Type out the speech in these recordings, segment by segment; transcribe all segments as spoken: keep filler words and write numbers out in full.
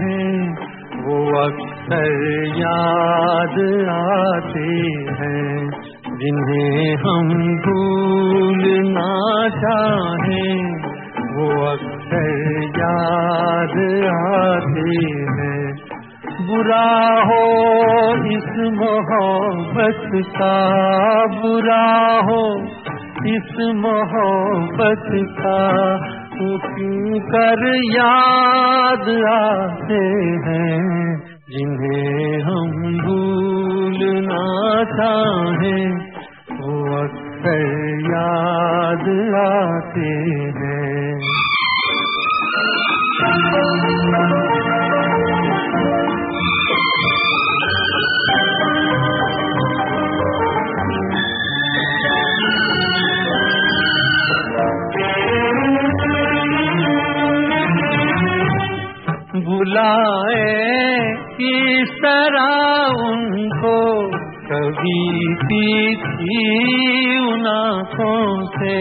हैं वो अक्सर याद आते हैं, जिन्हें हम भूलना चाहें वो अक्सर याद आते हैं। बुरा हो इस मोहब्बत का, बुरा हो इस मोहब्बत का, वो क्यों कर याद आते हैं, जिन्हें हम भूलना चाहें वो अक्सर याद आते हैं। बुलाए किस तरह उनको कभी पीछी उन आँखों से,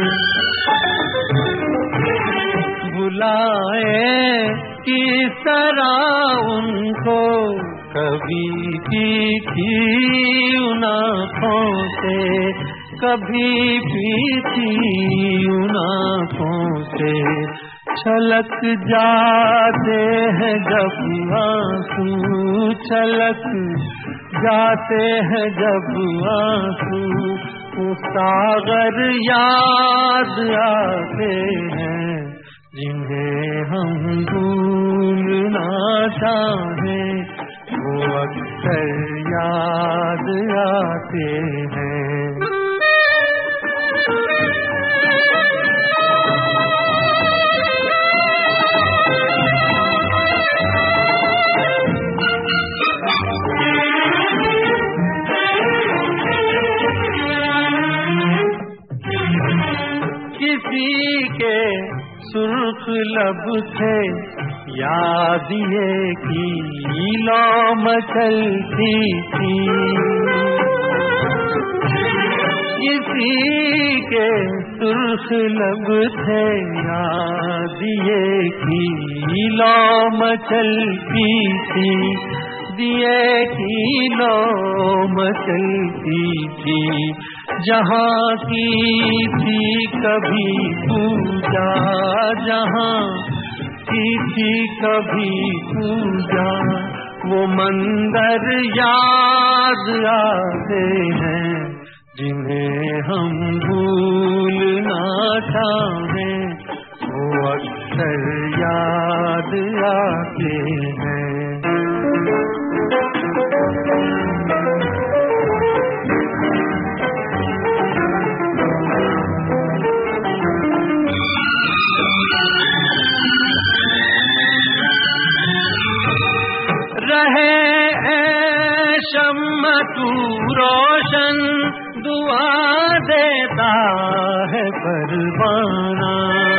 बुलाए किस तरह उनको कभी पीछी उन आँखों से, कभी पीछी उन आँखों से। छलक जाते हैं जब आंसू, छलक जाते हैं जब आंसू, वो सागर याद आते हैं, जिन्हें हम भूलना चाहें वो अक्सर याद आते हैं। किसी के सुर्ख लब थे याद ये की लो मचलती थी, किसी के सुर्ख लब थे याद ये की लो मचलती थी, दिए की लो मचलती थी। जहाँ की थी कभी पूजा, जहाँ की थी कभी पूजा, वो मंदिर याद आते हैं, जिन्हें हम भूलना चाहें वो अक्सर याद आते हैं। रहे शम्मा तू रोशन, दुआ देता है परवाना,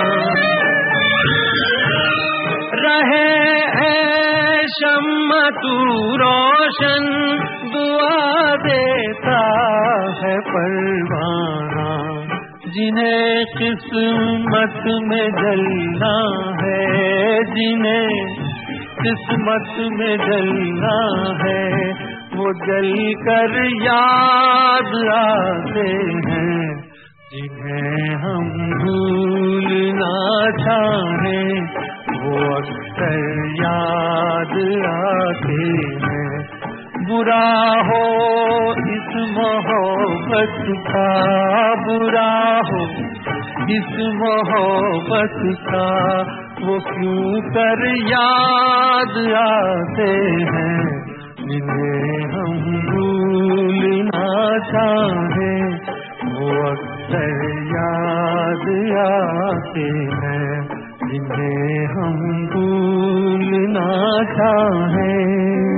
रहे शम्मा तू रोशन, दुआ देता है परवाना। जिन्हें किस्मत में जलना है, जिन्हें किस्मत में जलना है, वो जल कर याद आते हैं, जिन्हें हम भूलना चाहें वो अक्सर याद आते हैं। बुरा हो इस मोहब्बत का, बुरा हो इस मोहब्बत का, वो क्यों कर याद आते हैं, जिन्हें हम भूलना चाहें वो अक्सर याद आते हैं, जिन्हें हम भूलना चाहें।